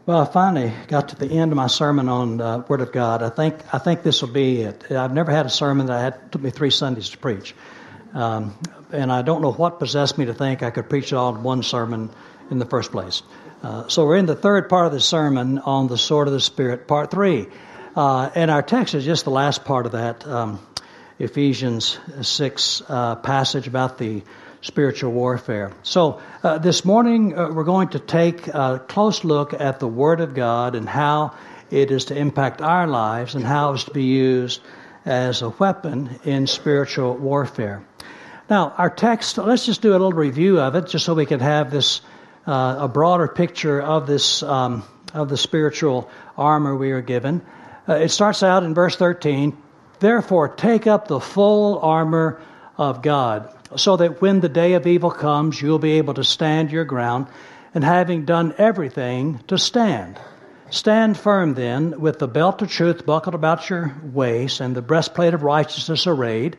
Well, I finally got to the end of my sermon on the Word of God. I think this will be it. I've never had a sermon that took me 3 Sundays to preach. And I don't know what possessed me to think I could preach it all in one sermon in the first place. So we're in the third part of the sermon on the sword of the Spirit, part 3. And our text is just the last part of that Ephesians 6 passage about the spiritual warfare. So this morning we're going to take a close look at the Word of God and how it is to impact our lives and how it's to be used as a weapon in spiritual warfare. Now, our text, let's just do a little review of it just so we can have this a broader picture of this of the spiritual armor we are given. It starts out in verse 13, "Therefore take up the full armor of God, so that when the day of evil comes, you'll be able to stand your ground, and having done everything, to stand. Stand firm then, with the belt of truth buckled about your waist, and the breastplate of righteousness arrayed,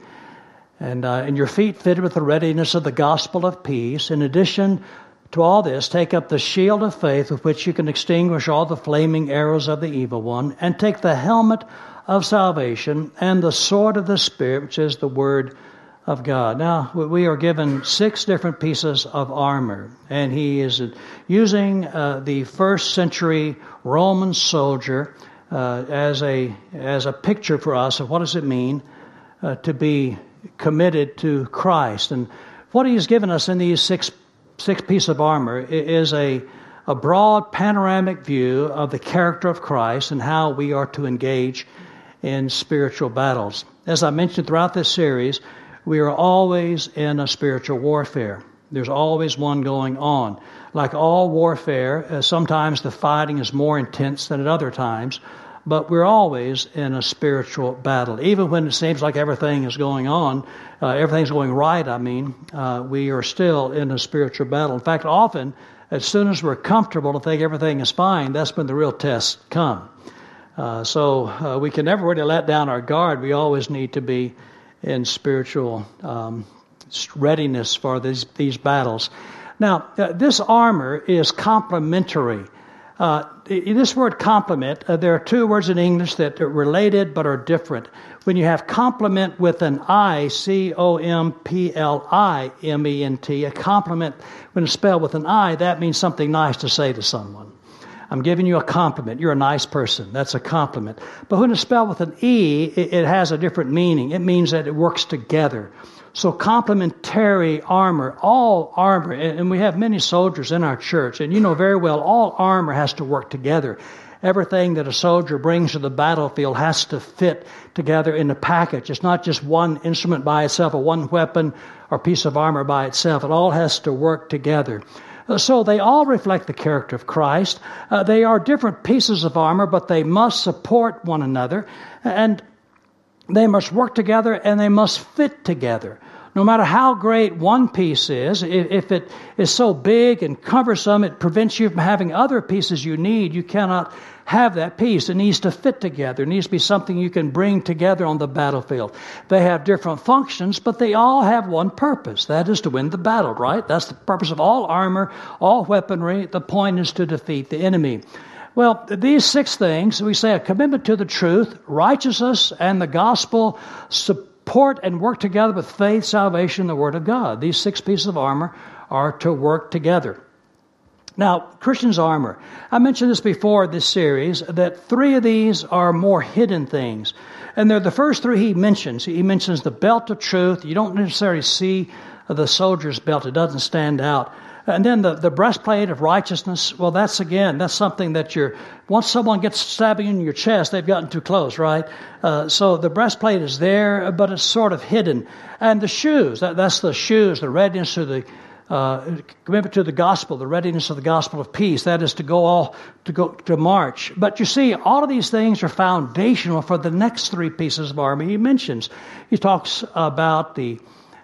and your feet fitted with the readiness of the gospel of peace. In addition to all this, take up the shield of faith, with which you can extinguish all the flaming arrows of the evil one, and take the helmet of salvation, and the sword of the Spirit, which is the Word of God." Now, we are given 6 different pieces of armor, and he is using the first century Roman soldier as a picture for us of what does it mean to be committed to Christ. And what he has given us in these six pieces of armor is a broad panoramic view of the character of Christ and how we are to engage in spiritual battles. As I mentioned throughout this series, we are always in a spiritual warfare. There's always one going on. Like all warfare, sometimes the fighting is more intense than at other times, but we're always in a spiritual battle. Even when it seems like everything is going on, everything's going right, we are still in a spiritual battle. In fact, often, as soon as we're comfortable to think everything is fine, that's when the real tests come. So we can never really let down our guard. We always need to be in spiritual readiness for these battles. Now, this armor is complementary. This word complement, there are 2 words in English that are related but are different. When you have complement with an I, C-O-M-P-L-I-M-E-N-T, a compliment, when it's spelled with an I, that means something nice to say to someone. I'm giving you a compliment. You're a nice person. That's a compliment. But when it's spelled with an E, it has a different meaning. It means that it works together. So complementary armor, all armor, and we have many soldiers in our church, and you know very well all armor has to work together. Everything that a soldier brings to the battlefield has to fit together in a package. It's not just one instrument by itself or one weapon or piece of armor by itself. It all has to work together. So they all reflect the character of Christ. They are different pieces of armor, but they must support one another, and they must work together, and they must fit together. No matter how great one piece is, if it is so big and cumbersome, it prevents you from having other pieces you need. You cannot have that piece. It needs to fit together. It needs to be something you can bring together on the battlefield. They have different functions, but they all have one purpose. That is to win the battle, right? That's the purpose of all armor, all weaponry. The point is to defeat the enemy. Well, these 6 things, we say a commitment to the truth, righteousness, and the gospel support and work together with faith, salvation, and the Word of God. These 6 pieces of armor are to work together. Now, Christian's armor. I mentioned this before this series, that 3 of these are more hidden things. And they're the first 3 he mentions. He mentions the belt of truth. You don't necessarily see the soldier's belt. It doesn't stand out. And then the breastplate of righteousness, well, that's something that once someone gets stabbing in your chest, they've gotten too close, right? So the breastplate is there, but it's sort of hidden. And the shoes, that's the shoes, the readiness to the commitment to the gospel, the readiness of the gospel of peace. That is to go to march. But you see, all of these things are foundational for the next 3 pieces of armor he mentions. He talks about the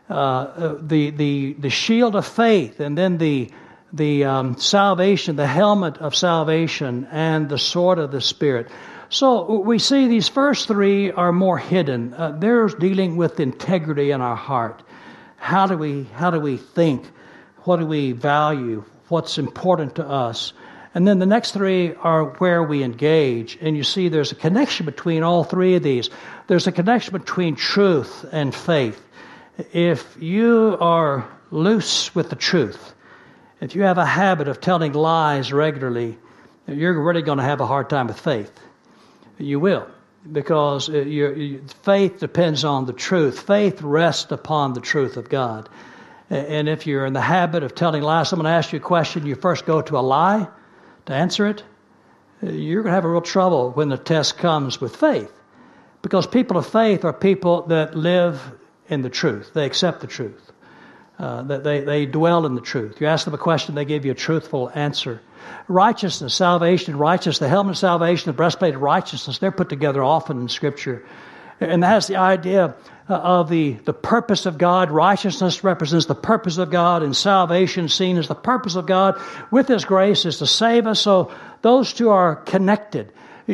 shield of faith, and then the salvation, the helmet of salvation, and the sword of the Spirit. So we see these first 3 are more hidden. They're dealing with integrity in our heart. How do we think? What do we value? What's important to us? And then the next three are where we engage. And you see there's a connection between all three of these. There's a connection between truth and faith. If you are loose with the truth, if you have a habit of telling lies regularly, you're really going to have a hard time with faith. You will, because your faith depends on the truth. Faith rests upon the truth of God. And if you're in the habit of telling lies, someone asks you a question, you first go to a lie to answer it, you're going to have a real trouble when the test comes with faith. Because people of faith are people that live in the truth. They accept the truth. That they dwell in the truth. You ask them a question, they give you a truthful answer. Righteousness, salvation, righteousness, the helmet of salvation, the breastplate of righteousness, they're put together often in Scripture. And that's the idea of the purpose of God. Righteousness represents the purpose of God, and salvation seen as the purpose of God with His grace is to save us. So those two are connected.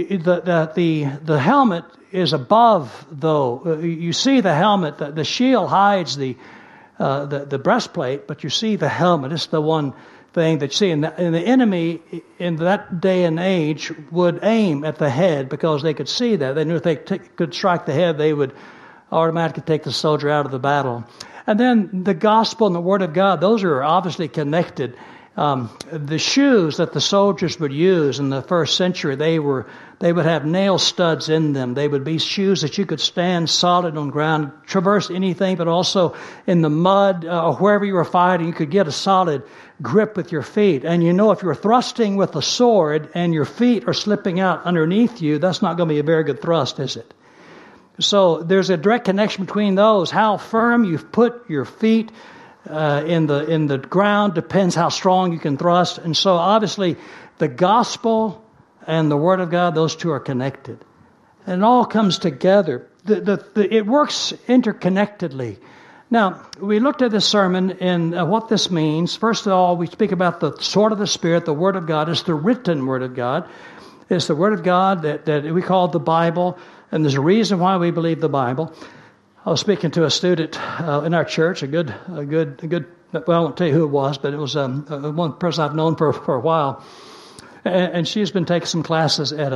The helmet is above, though. You see the helmet, the shield hides the breastplate, but you see the helmet. It's the one thing that you see. And the enemy in that day and age would aim at the head because they could see that. They knew if they could strike the head, they would automatically take the soldier out of the battle. And then the gospel and the word of God, those are obviously connected. The shoes that the soldiers would use in the first century, they would have nail studs in them. They would be shoes that you could stand solid on ground, traverse anything, but also in the mud or wherever you were fighting, you could get a solid grip with your feet. And you know, if you're thrusting with a sword and your feet are slipping out underneath you, that's not going to be a very good thrust, is it? So there's a direct connection between those. How firm you've put your feet in the ground depends how strong you can thrust. And so obviously the gospel and the word of God, those two are connected. And it all comes together. It works interconnectedly. Now, we looked at this sermon and what this means. First of all, we speak about the sword of the Spirit, the word of God. It's the written word of God. It's the word of God that we call the Bible. And there's a reason why we believe the Bible. I was speaking to a student in our church, a good. Well, I won't tell you who it was, but it was one person I've known for a while, and she's been taking some classes at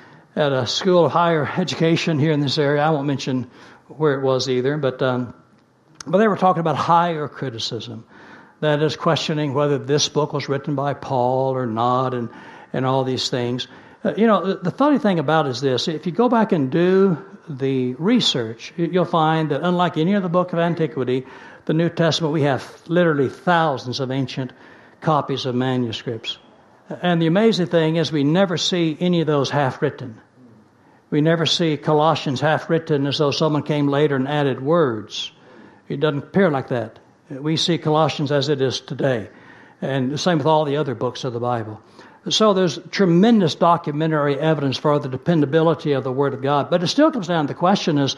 a school of higher education here in this area. I won't mention where it was either, but they were talking about higher criticism, that is questioning whether this book was written by Paul or not, and all these things. The funny thing about it is this: if you go back and do the research, you'll find that unlike any other book of antiquity, the New Testament, we have literally thousands of ancient copies of manuscripts. And the amazing thing is we never see any of those half-written. We never see Colossians half-written as though someone came later and added words. It doesn't appear like that. We see Colossians as it is today. And the same with all the other books of the Bible. So there's tremendous documentary evidence for the dependability of the Word of God. But it still comes down to the question is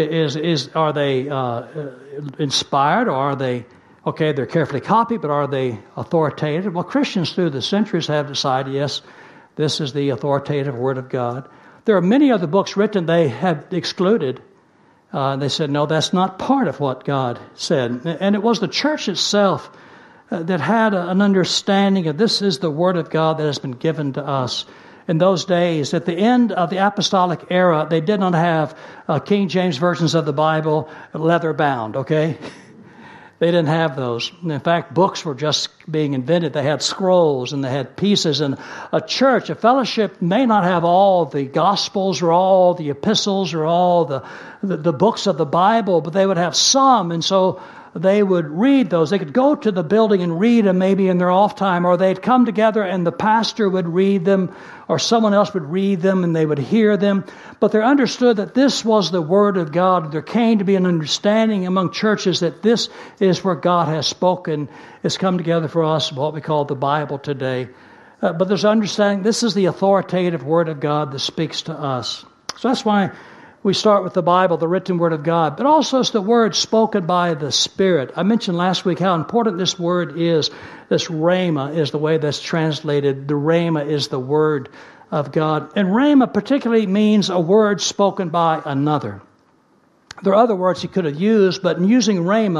are they inspired, or are they, okay, they're carefully copied, but are they authoritative? Well, Christians through the centuries have decided, yes, this is the authoritative Word of God. There are many other books written they have excluded. They said, no, that's not part of what God said. And it was the church itself that had an understanding of this is the Word of God that has been given to us. In those days, at the end of the apostolic era, they did not have King James versions of the Bible leather bound, okay? They didn't have those. In fact, books were just being invented. They had scrolls and they had pieces. And a church, a fellowship may not have all the Gospels or all the epistles or all the books of the Bible, but they would have some. And so they would read those. They could go to the building and read them maybe in their off time, or they'd come together and the pastor would read them, or someone else would read them and they would hear them. But they understood that this was the Word of God. There came to be an understanding among churches that this is where God has spoken. It's come together for us, what we call the Bible today. But there's understanding this is the authoritative Word of God that speaks to us. So that's why we start with the Bible, the written Word of God, but also it's the Word spoken by the Spirit. I mentioned last week how important this word is. This rhema is the way that's translated. The rhema is the Word of God. And rhema particularly means a word spoken by another. There are other words he could have used, but in using rhema,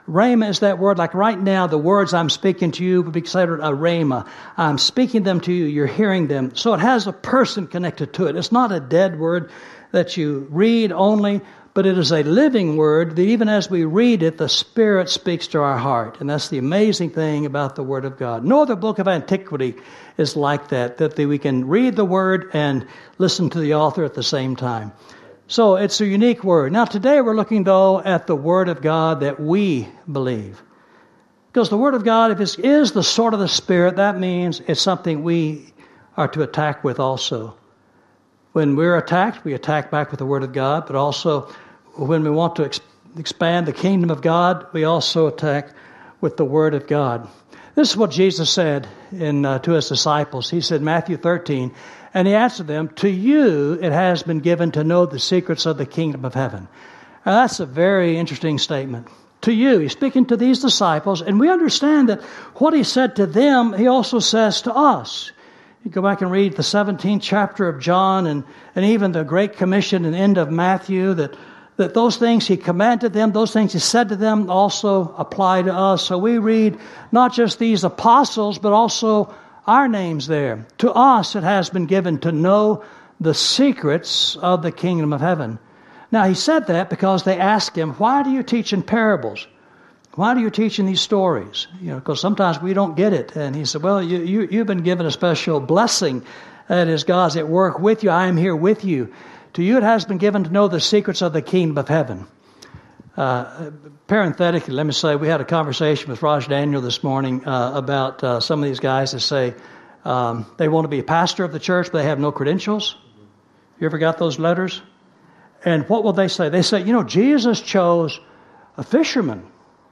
Rhema is that word, like right now, the words I'm speaking to you would be considered a rhema. I'm speaking them to you, you're hearing them. So it has a person connected to it. It's not a dead word that you read only, but it is a living word that even as we read it, the Spirit speaks to our heart. And that's the amazing thing about the Word of God. No other book of antiquity is like that we can read the Word and listen to the author at the same time. So it's a unique word. Now today we're looking, though, at the Word of God that we believe. Because the Word of God, if it is the sword of the Spirit, that means it's something we are to attack with also. When we're attacked, we attack back with the Word of God, but also when we want to expand the kingdom of God, we also attack with the Word of God. This is what Jesus said to His disciples. He said, Matthew 13, and He answered them, to you it has been given to know the secrets of the kingdom of heaven. Now that's a very interesting statement. To you, He's speaking to these disciples, and we understand that what He said to them, He also says to us. You go back and read the 17th chapter of John and even the Great Commission and end of Matthew, that those things He commanded them, those things He said to them also apply to us. So we read not just these apostles, but also our names there. To us it has been given to know the secrets of the kingdom of heaven. Now He said that because they asked Him, why do you teach in parables? Why do you teach in these stories? Because sometimes we don't get it. And He said, well, you've been given a special blessing. That is, God's at work with you. I am here with you. To you it has been given to know the secrets of the kingdom of heaven. Parenthetically, let me say, we had a conversation with Raj Daniel this morning about some of these guys that say they want to be a pastor of the church, but they have no credentials. You ever got those letters? And what will they say? They say, Jesus chose a fisherman.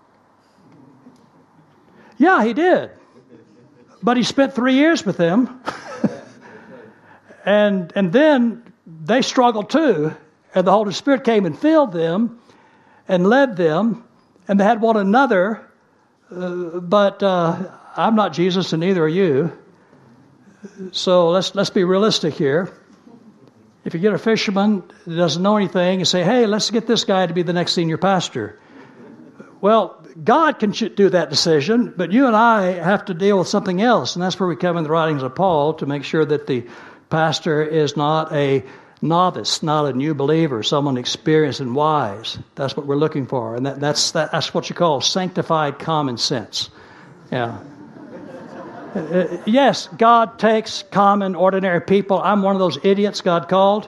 Yeah, He did. But He spent 3 years with them. and then they struggled too. And the Holy Spirit came and filled them and led them. And they had one another. But I'm not Jesus and neither are you. So let's be realistic here. If you get a fisherman that doesn't know anything, you say, hey, let's get this guy to be the next senior pastor. Well, God can do that decision, but you and I have to deal with something else. And that's where we come in the writings of Paul to make sure that the pastor is not a novice, not a new believer, someone experienced and wise. That's what we're looking for. And that's what you call sanctified common sense. Yeah. Yes, God takes common, ordinary people. I'm one of those idiots God called.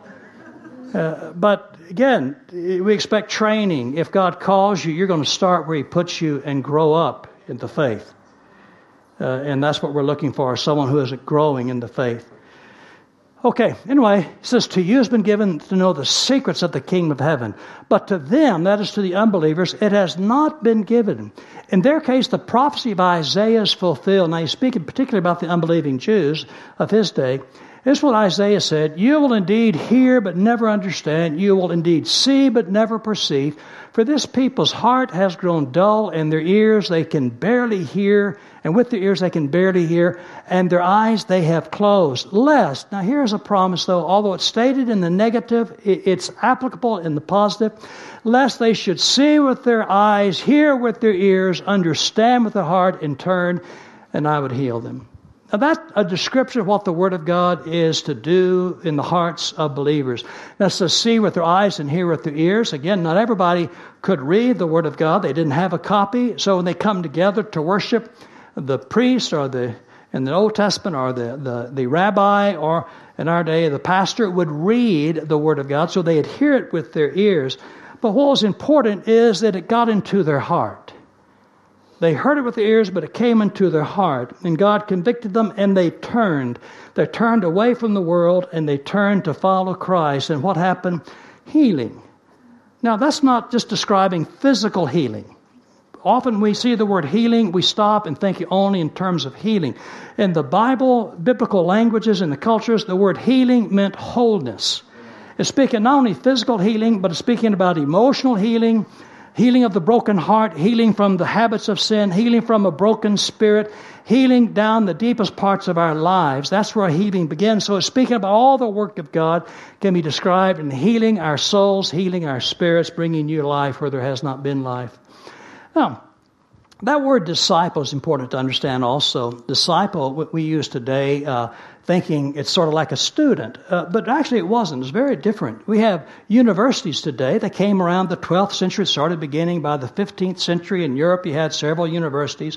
But again, we expect training. If God calls you, you're going to start where He puts you and grow up in the faith. And that's what we're looking for, someone who is growing in the faith. Okay, anyway, it says, to you has been given to know the secrets of the kingdom of heaven. But to them, that is to the unbelievers, it has not been given. In their case, the prophecy of Isaiah is fulfilled. Now, he's speaking particularly about the unbelieving Jews of his day. This is what Isaiah said, you will indeed hear but never understand. You will indeed see but never perceive. For this people's heart has grown dull, and their ears they can barely hear, and with their ears they can barely hear, and their eyes they have closed. Lest, now here's a promise though, although it's stated in the negative, it's applicable in the positive. Lest they should see with their eyes, hear with their ears, understand with their heart, and turn, and I would heal them. Now that's a description of what the Word of God is to do in the hearts of believers. That's to see with their eyes and hear with their ears. Again, not everybody could read the Word of God. They didn't have a copy. So when they come together to worship, the priest or in the Old Testament or the rabbi or in our day the pastor would read the Word of God. So they'd hear it with their ears. But what was important is that it got into their heart. They heard it with their ears, but it came into their heart. And God convicted them, and they turned. They turned away from the world, and they turned to follow Christ. And what happened? Healing. Now, that's not just describing physical healing. Often we see the word healing, we stop and think only in terms of healing. In the Bible, biblical languages, and the cultures, the word healing meant wholeness. It's speaking not only physical healing, but it's speaking about emotional healing, healing of the broken heart, healing from the habits of sin, healing from a broken spirit, healing down the deepest parts of our lives. That's where healing begins. So speaking about all the work of God can be described in healing our souls, healing our spirits, bringing new life where there has not been life. Now, That word disciple is important to understand also. Disciple, what we use today, thinking it's sort of like a student. But actually it wasn't. It's very different. We have universities today that came around the 12th century, started beginning by the 15th century. In Europe, you had several universities.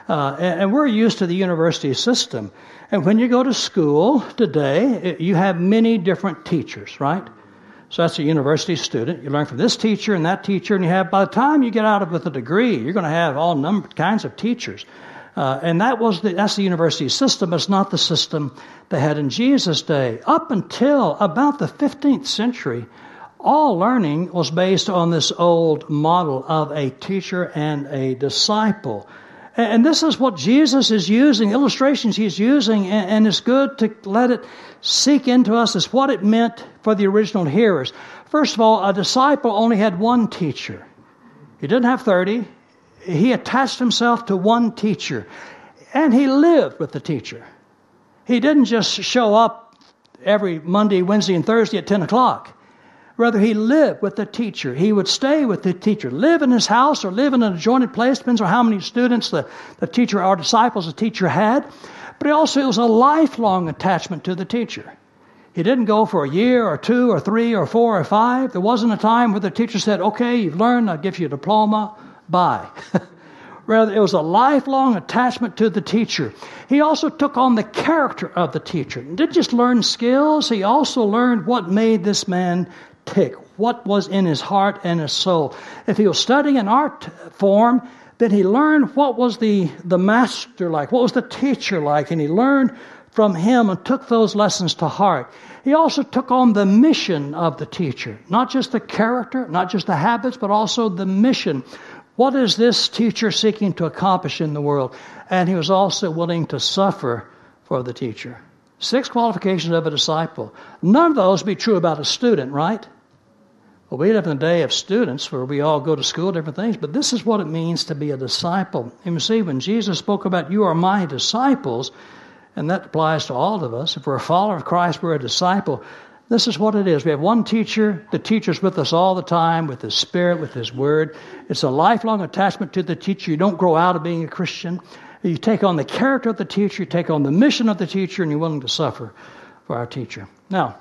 And we're used to the university system. And when you go to school today, you have many different teachers, right? So that's a university student. You learn from this teacher and that teacher, and you have, by the time you get out with a degree, you're going to have all kinds of teachers. And that's the university system. It's not the system they had in Jesus' day. Up until about the 15th century, all learning was based on this old model of a teacher and a disciple. And this is what Jesus is using, illustrations he's using, and it's good to let it seep into us as what it meant for the original hearers. First of all, a disciple only had one teacher. He didn't have 30. He attached himself to one teacher, and he lived with the teacher. He didn't just show up every Monday, Wednesday, and Thursday at 10 o'clock. Rather, he lived with the teacher. He would stay with the teacher, live in his house or live in an adjoining place, depends on how many students the teacher or disciples the teacher had. But it was a lifelong attachment to the teacher. He didn't go for a year or 2 or 3 or 4 or 5. There wasn't a time where the teacher said, okay, you've learned, I'll give you a diploma, bye. Rather, it was a lifelong attachment to the teacher. He also took on the character of the teacher. He didn't just learn skills, he also learned what made this man tick, what was in his heart and his soul. If he was studying an art form, then he learned what was the master like, what was the teacher like, and he learned from him and took those lessons to heart. He also took on the mission of the teacher, not just the character, not just the habits, but also the mission. What is this teacher seeking to accomplish in the world? And he was also willing to suffer for the teacher. 6 qualifications of a disciple. None of those be true about a student, right? Well, we live in a day of students where we all go to school, different things, but this is what it means to be a disciple. And you see, when Jesus spoke about, you are my disciples, and that applies to all of us. If we're a follower of Christ, we're a disciple. This is what it is. We have one teacher. The teacher's with us all the time, with His Spirit, with His Word. It's a lifelong attachment to the teacher. You don't grow out of being a Christian. You take on the character of the teacher, you take on the mission of the teacher, and you're willing to suffer for our teacher. Now,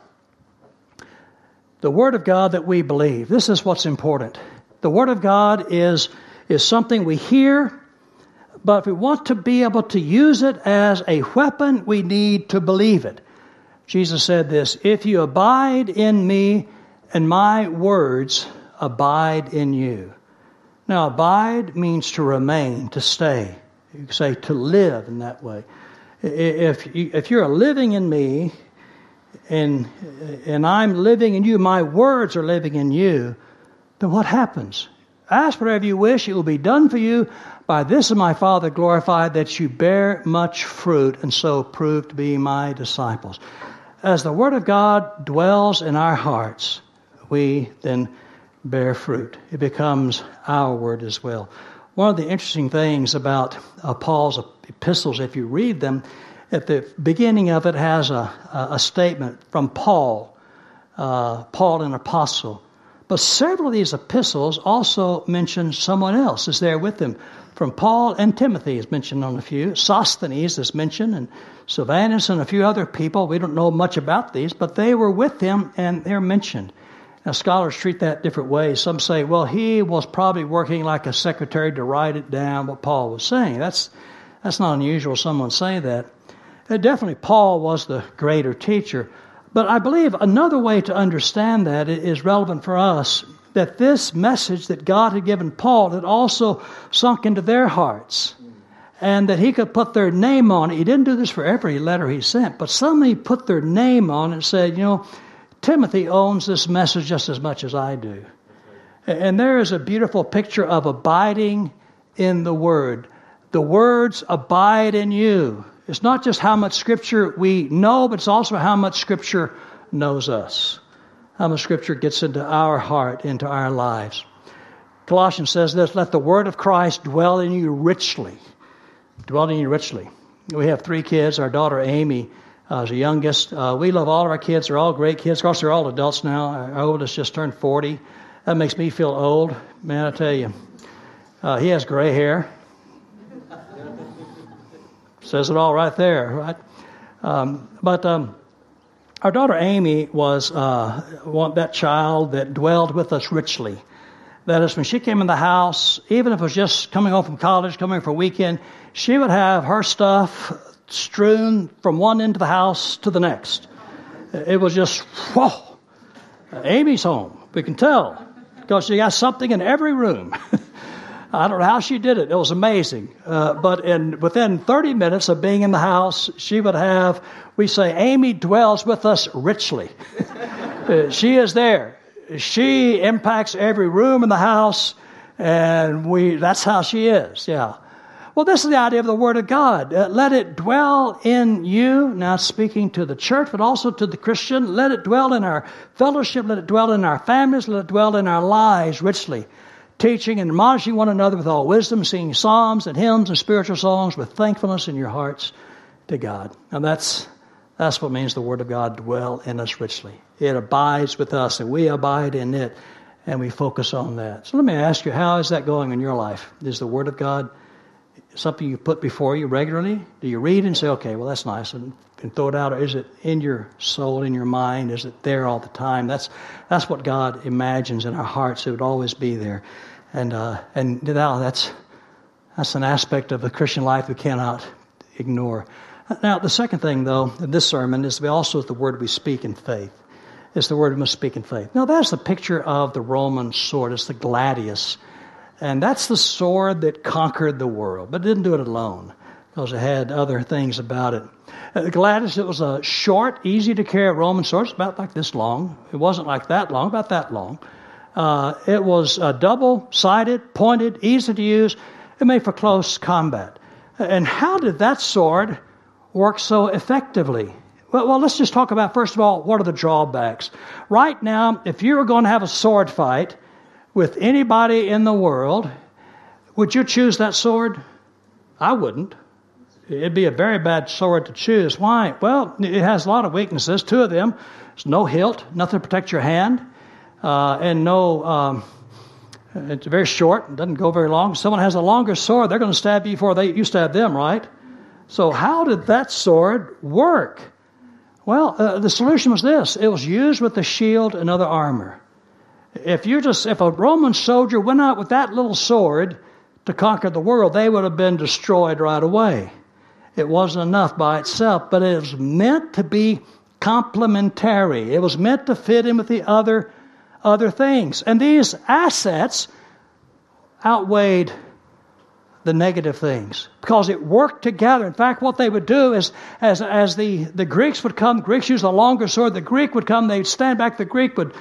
the Word of God that we believe, this is what's important. The Word of God is something we hear, but if we want to be able to use it as a weapon, we need to believe it. Jesus said this, if you abide in me and my words abide in you. Now, abide means to remain, to stay. You could say to live in that way. If you're living in me and I'm living in you, my words are living in you, then what happens? Ask whatever you wish, it will be done for you. By this is my Father glorified, that you bear much fruit, and so prove to be my disciples. As the Word of God dwells in our hearts, we then bear fruit. It becomes our word as well. One of the interesting things about Paul's epistles, if you read them, at the beginning of it has a statement from Paul, an apostle. But several of these epistles also mention someone else is there with them. From Paul and Timothy is mentioned on a few. Sosthenes is mentioned, and Silvanus and a few other people. We don't know much about these, but they were with him and they're mentioned. Now, scholars treat that different ways. Some say, well, he was probably working like a secretary to write it down, what Paul was saying. That's not unusual someone say that. Definitely Paul was the greater teacher. But I believe another way to understand that is relevant for us, that this message that God had given Paul had also sunk into their hearts, and that he could put their name on it. He didn't do this for every letter he sent, but somebody put their name on it and said, Timothy owns this message just as much as I do. And there is a beautiful picture of abiding in the Word. The words abide in you. It's not just how much Scripture we know, but it's also how much Scripture knows us. How much Scripture gets into our heart, into our lives. Colossians says this, let the Word of Christ dwell in you richly. Dwell in you richly. We have 3 kids. Our daughter Amy is the youngest. We love all of our kids. They're all great kids. Of course, they're all adults now. Our oldest just turned 40. That makes me feel old. Man, I tell you. He has gray hair. Says it all right there, right? But our daughter Amy was that child that dwelled with us richly. That is, when she came in the house, even if it was just coming home from college, coming for a weekend, she would have her stuff strewn from one end of the house to the next. It was just, whoa, Amy's home. We can tell because she got something in every room. I don't know how she did it. It was amazing. But within 30 minutes of being in the house, she would have, we say, Amy dwells with us richly. She is there. She impacts every room in the house, and that's how she is, yeah. Well, this is the idea of the Word of God. Let it dwell in you, now speaking to the church, but also to the Christian. Let it dwell in our fellowship. Let it dwell in our families. Let it dwell in our lives richly. Teaching and admonishing one another with all wisdom, singing psalms and hymns and spiritual songs with thankfulness in your hearts to God. Now that's what means the Word of God dwell in us richly. It abides with us and we abide in it and we focus on that. So let me ask you, how is that going in your life? Is the Word of God something you put before you regularly? Do you read and say, okay, well, that's nice, and throw it out? Or is it in your soul, in your mind? Is it there all the time? That's what God imagines in our hearts. It would always be there. And now that's an aspect of the Christian life we cannot ignore. Now, the second thing, though, in this sermon is also the word we speak in faith. It's the word we must speak in faith. Now, that's the picture of the Roman sword. It's the gladius. And that's the sword that conquered the world. But it didn't do it alone because it had other things about it. The gladius, it was a short, easy-to-carry Roman sword. It's about like this long. It wasn't like that long, about that long. It was double-sided, pointed, easy to use. It made for close combat. And how did that sword work so effectively? Well, let's just talk about, first of all, what are the drawbacks? Right now, if you were going to have a sword fight with anybody in the world, would you choose that sword? I wouldn't. It'd be a very bad sword to choose. Why? Well, it has a lot of weaknesses. Two of them. There's no hilt, nothing to protect your hand, and no... it's very short. It doesn't go very long. If someone has a longer sword, they're going to stab you before you stab them, right? So how did that sword work? Well, the solution was this. It was used with the shield and other armor. If a Roman soldier went out with that little sword to conquer the world, they would have been destroyed right away. It wasn't enough by itself, but it was meant to be complementary. It was meant to fit in with the other things. And these assets outweighed the negative things because it worked together. In fact, what they would do is, as the Greeks would come, Greeks used a longer sword. The Greek would come, they'd stand back. The Greek would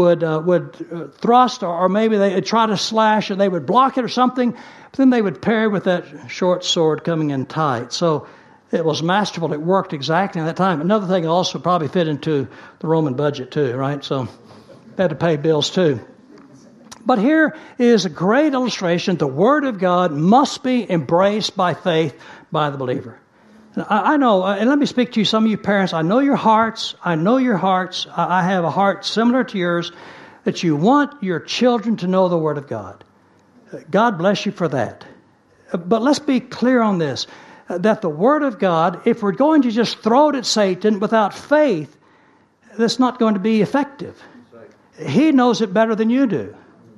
thrust, or maybe they'd try to slash, and they would block it or something. But then they would parry with that short sword coming in tight. So it was masterful. It worked exactly at that time. Another thing also probably fit into the Roman budget too, right? So they had to pay bills too. But here is a great illustration. The Word of God must be embraced by faith by the believer. I know, and let me speak to you, some of you parents. I know your hearts. I know your hearts. I have a heart similar to yours, that you want your children to know the Word of God. God bless you for that. But let's be clear on this, that the Word of God, if we're going to just throw it at Satan without faith, that's not going to be effective. He knows it better than you do.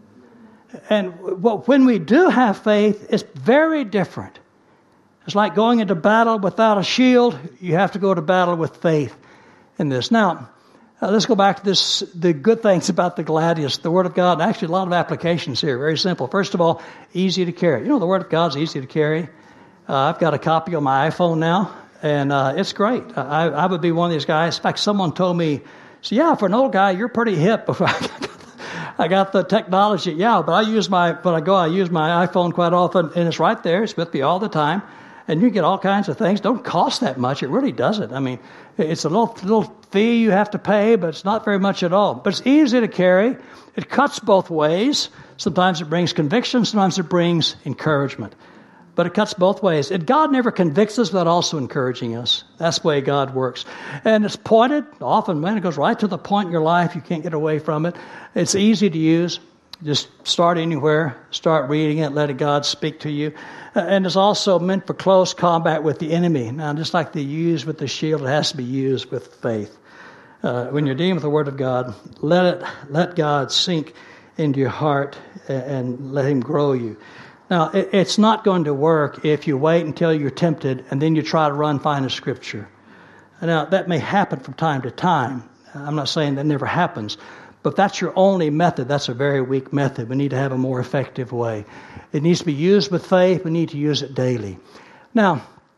And when we do have faith, it's very different. It's like going into battle without a shield. You have to go to battle with faith in this. Now, let's go back to the good things about the gladius, the Word of God. Actually, a lot of applications here. Very simple. First of all, easy to carry. You know, the Word of God's easy to carry. I've got a copy on my iPhone now, and it's great. I would be one of these guys. In fact, someone told me, so yeah, for an old guy, you're pretty hip. Before I got the technology, yeah, but I use my iPhone quite often, and it's right there. It's with me all the time. And you get all kinds of things. Don't cost that much. It really doesn't. I mean, it's a little fee you have to pay, but it's not very much at all. But it's easy to carry. It cuts both ways. Sometimes it brings conviction. Sometimes it brings encouragement. But it cuts both ways. And God never convicts us without also encouraging us. That's the way God works. And it's pointed. Often, man, it goes right to the point in your life. You can't get away from it. It's easy to use. Just start anywhere. Start reading it. Let God speak to you. And it's also meant for close combat with the enemy. Now, just like they use with the shield, it has to be used with faith. When you're dealing with the Word of God, let God sink into your heart and let Him grow you. Now, it's not going to work if you wait until you're tempted and then you try to find a scripture. Now, that may happen from time to time. I'm not saying that never happens, but that's your only method. That's a very weak method. We need to have a more effective way. It needs to be used with faith. We need to use it daily. Now,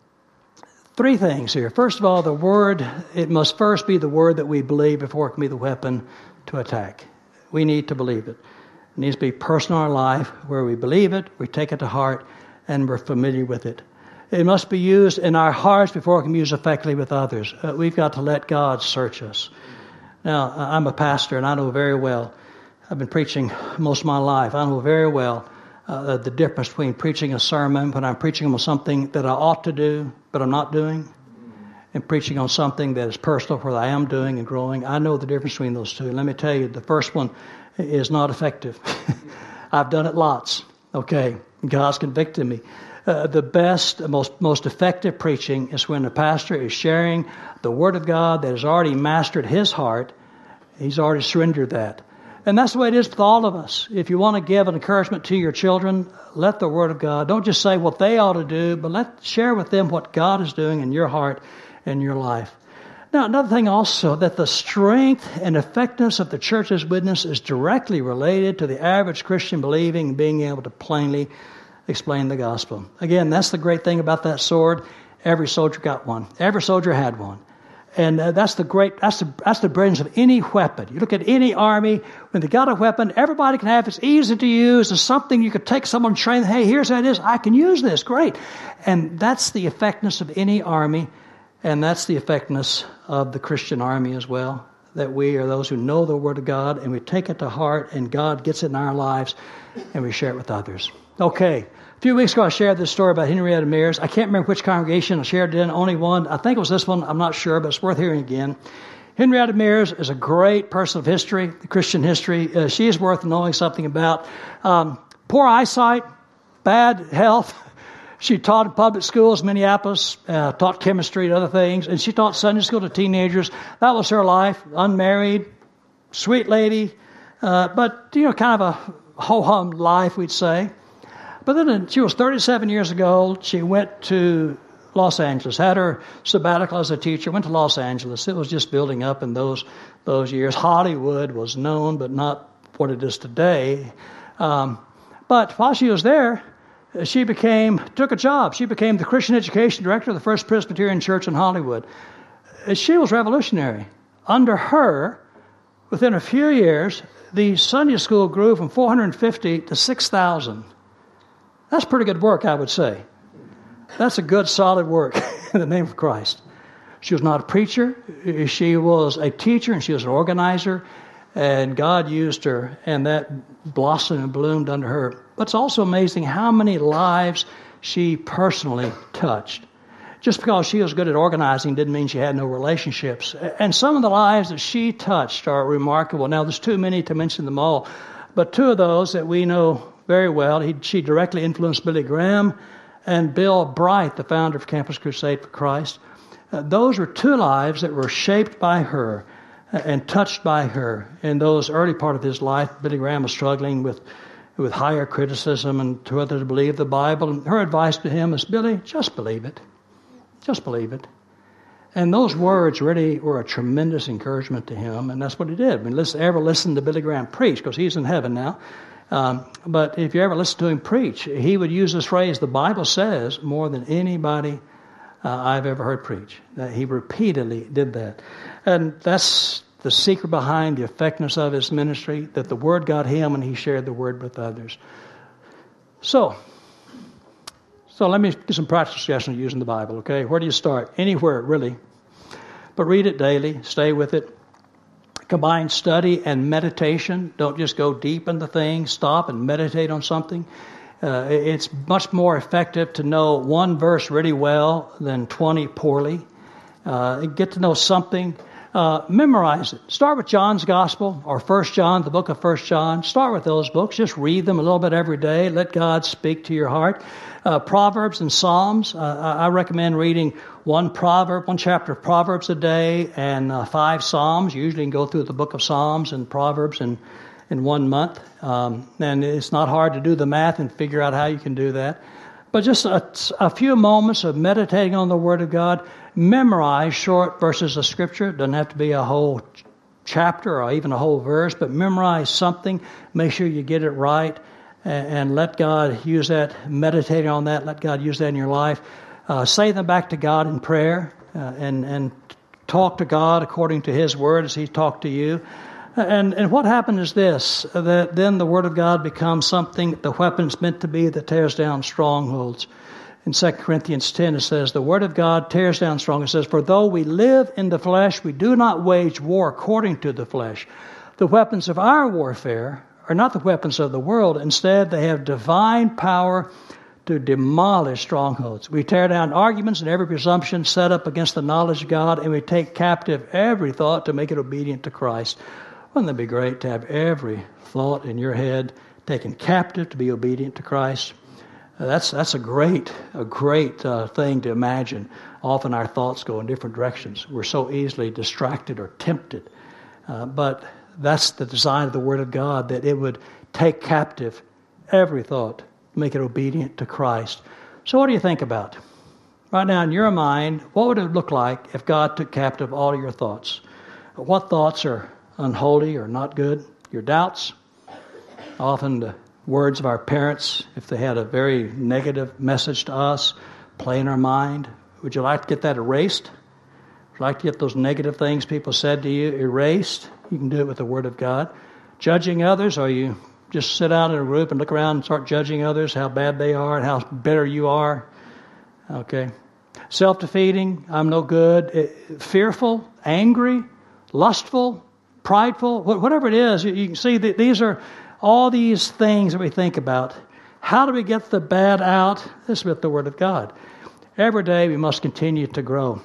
3 things here. First of all, the Word, it must first be the Word that we believe before it can be the weapon to attack. We need to believe it. It needs to be personal in our life where we believe it, we take it to heart, and we're familiar with it. It must be used in our hearts before it can be used effectively with others. We've got to let God search us. Now, I'm a pastor, and I know very well, I've been preaching most of my life, I know very well the difference between preaching a sermon when I'm preaching on something that I ought to do, but I'm not doing, and preaching on something that is personal where I am doing and growing. I know the difference between those two. And let me tell you, the first one is not effective. I've done it lots. Okay, God's convicted me. The best, most effective preaching is when the pastor is sharing the Word of God that has already mastered his heart. He's already surrendered that. And that's the way it is with all of us. If you want to give an encouragement to your children, let the Word of God, don't just say what they ought to do, but share with them what God is doing in your heart and your life. Now, another thing also, that the strength and effectiveness of the church's witness is directly related to the average Christian believing and being able to plainly explain the gospel. Again, that's the great thing about that sword. Every soldier got one. Every soldier had one. And that's the brilliance of any weapon. You look at any army, when they got a weapon, everybody can have it. It's easy to use. It's something you could take someone and train. Hey, here's how it is. I can use this. Great. And that's the effectiveness of any army. And that's the effectiveness of the Christian army as well. That we are those who know the Word of God and we take it to heart and God gets it in our lives and we share it with others. Okay. A few weeks ago, I shared this story about Henrietta Mears. I can't remember which congregation I shared it in, only one. I think it was this one. I'm not sure, but it's worth hearing again. Henrietta Mears is a great person of history, Christian history. She is worth knowing something about. Poor eyesight, bad health. She taught in public schools in Minneapolis, taught chemistry and other things, and she taught Sunday school to teenagers. That was her life, unmarried, sweet lady, but, kind of a ho-hum life, we'd say. But then she was 37 years ago. She went to Los Angeles, had her sabbatical as a teacher, went to Los Angeles. It was just building up in those years. Hollywood was known, but not what it is today. But while she was there, she took a job. She became the Christian education director of the First Presbyterian Church in Hollywood. She was revolutionary. Under her, within a few years, the Sunday school grew from 450 to 6,000. That's pretty good work, I would say. That's a good, solid work in the name of Christ. She was not a preacher. She was a teacher, and she was an organizer. And God used her, and that blossomed and bloomed under her. But it's also amazing how many lives she personally touched. Just because she was good at organizing didn't mean she had no relationships. And some of the lives that she touched are remarkable. Now, there's too many to mention them all. But 2 of those that we know very well, she directly influenced Billy Graham and Bill Bright, the founder of Campus Crusade for Christ. Those were 2 lives that were shaped by her and touched by her. In those early part of his life, Billy Graham was struggling with higher criticism and to whether to believe the Bible. And her advice to him is, Billy, just believe it. Just believe it. And those words really were a tremendous encouragement to him, and that's what he did. I mean, ever listen to Billy Graham preach, because he's in heaven now. But if you ever listen to him preach, he would use this phrase, the Bible says, more than anybody I've ever heard preach. He repeatedly did that. And that's the secret behind the effectiveness of his ministry, that the Word got him and he shared the Word with others. So let me give some practical suggestions using the Bible, okay? Where do you start? Anywhere, really. But read it daily. Stay with it. Combine study and meditation. Don't just go deep into things. Stop and meditate on something. It's much more effective to know 1 verse really well than 20 poorly. Get to know something. Memorize it. Start with John's Gospel or 1 John, the book of 1 John. Start with those books. Just read them a little bit every day. Let God speak to your heart. Proverbs and Psalms. I recommend reading one chapter of Proverbs a day and 5 Psalms. You usually can go through the book of Psalms and Proverbs in 1 month. And it's not hard to do the math and figure out how you can do that. But just a few moments of meditating on the Word of God. Memorize short verses of Scripture. It doesn't have to be a whole chapter or even a whole verse, but memorize something. Make sure you get it right and let God use that. Meditating on that, let God use that in your life. Say them back to God in prayer and talk to God according to His Word as He talked to you. And what happened is this, that then the Word of God becomes something, the weapon's meant to be that tears down strongholds. In 2 Corinthians 10 it says, the Word of God tears down strongholds. It says, for though we live in the flesh, we do not wage war according to the flesh. The weapons of our warfare are not the weapons of the world. Instead, they have divine power to demolish strongholds. We tear down arguments and every presumption set up against the knowledge of God, and we take captive every thought to make it obedient to Christ. Wouldn't that be great to have every thought in your head taken captive to be obedient to Christ? That's a great thing to imagine. Often our thoughts go in different directions. We're so easily distracted or tempted. But that's the design of the Word of God, that it would take captive every thought, make it obedient to Christ. So what do you think about? Right now in your mind, what would it look like if God took captive all of your thoughts? What thoughts are unholy or not good? Your doubts? Often the words of our parents, if they had a very negative message to us, play in our mind. Would you like to get that erased? Would you like to get those negative things people said to you erased? You can do it with the Word of God. Judging others, or you just sit out in a group and look around and start judging others, how bad they are and how better you are. Okay. Self-defeating, I'm no good. Fearful, angry, lustful, prideful, whatever it is. You can see that these are all these things that we think about. How do we get the bad out? This is with the Word of God. Every day we must continue to grow.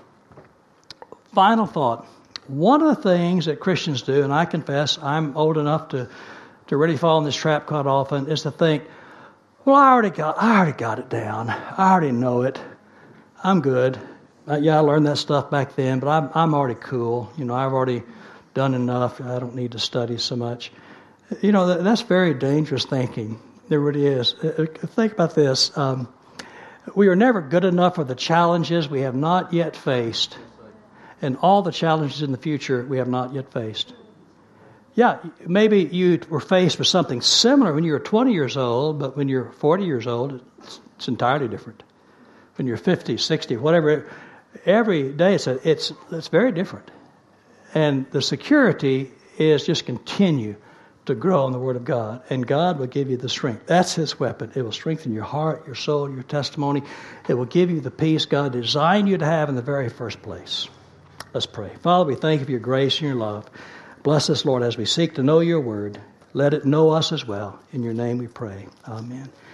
Final thought. One of the things that Christians do, and I confess I'm old enough to really fall in this trap quite often, is to think, well, I already got it down. I already know it. I'm good. I learned that stuff back then, but I'm already cool. I've already done enough. I don't need to study so much. That's very dangerous thinking. There really is. Think about this. We are never good enough for the challenges we have not yet faced, and all the challenges in the future we have not yet faced. Yeah, maybe you were faced with something similar when you were 20 years old, but when you're 40 years old, it's entirely different. When you're 50, 60, whatever, every day it's very different. And the security is just continue to grow in the Word of God, and God will give you the strength. That's His weapon. It will strengthen your heart, your soul, your testimony. It will give you the peace God designed you to have in the very first place. Let's pray. Father, we thank you for your grace and your love. Bless us, Lord, as we seek to know your Word. Let it know us as well. In your name we pray. Amen.